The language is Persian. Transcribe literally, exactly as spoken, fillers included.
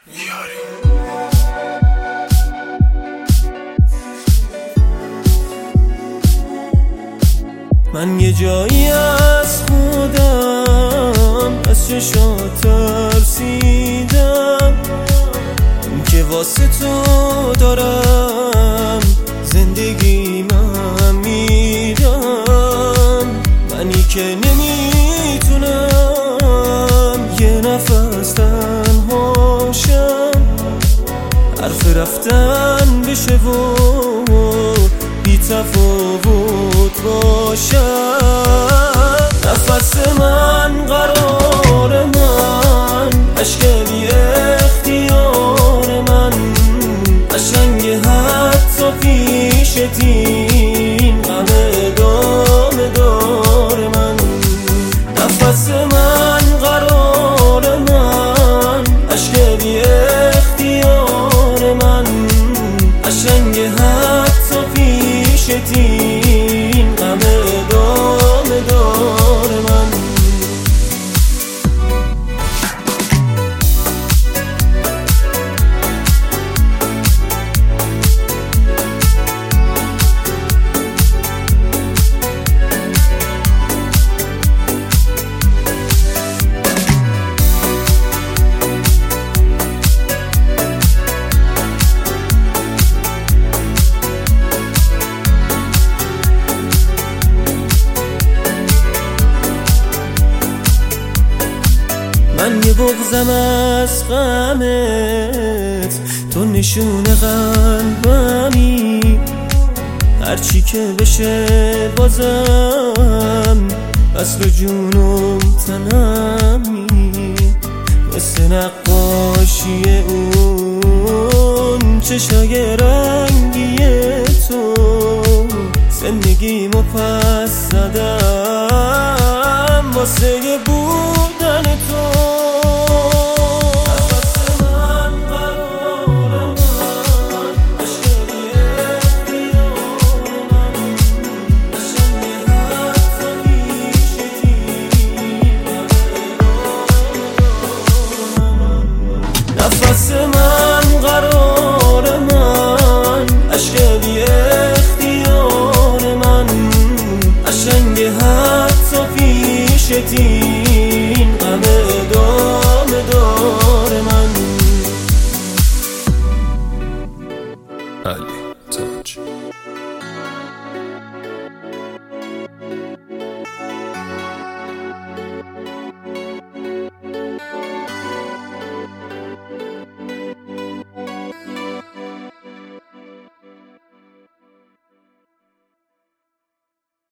من یه جایی از خودم از چشات ترسیدم که واسه تو دارم زندگی من میدم. منی که نمیتونم یه نفس تنهاشم، حرف رفتن بشه و بی تفاوت باشم. نفس من، قرار من، عشق بی اختیار من، قشنگ حتی پیش تین غم ادامه دار من. نفس من، قرار من، عشق بی اختیار من، قشنگ حتی پیش تین غم ادامه دار من. من یه بغضم از غمت، تو نشون قلبمی، هرچی که بشه بازم اصل جونم تنمی. مثل نقاشی اون چشای رنگی تو، زندگیمو پس زدم واسه بودن تو.